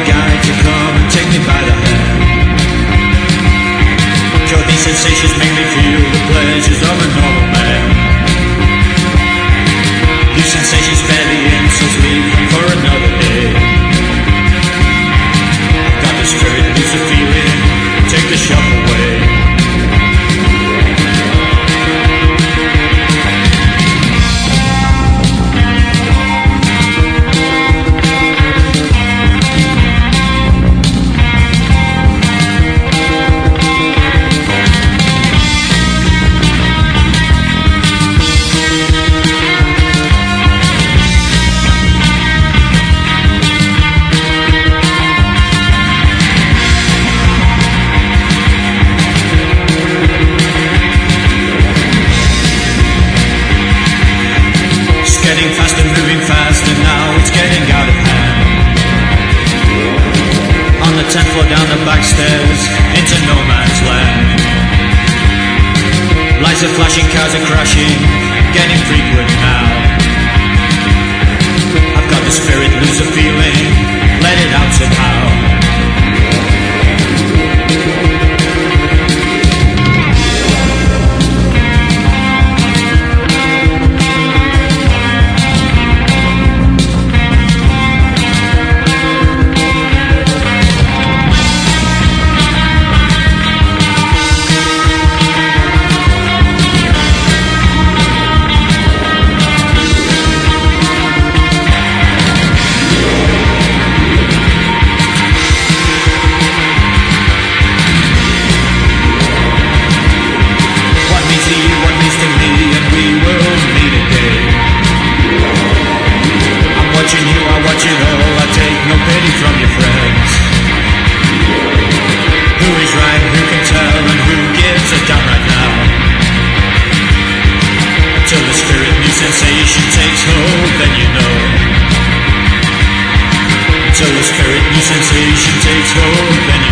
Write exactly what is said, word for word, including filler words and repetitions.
guide to come and take me by the hand. Sure, these sensations make me feel the pleasures of a normal man. These sensations spare the insults, leave them for another day. I've got the spirit, lose the feeling, take the shock away. Getting faster, moving faster, now it's getting out of hand. On the tenth floor, down the back stairs, into no man's land. Lights are flashing, cars are crashing, getting frequent now. I've got the spirit, lose the feeling, let it out somehow. Sensation takes hold, then you know. Till the spirit, new sensation takes hold, then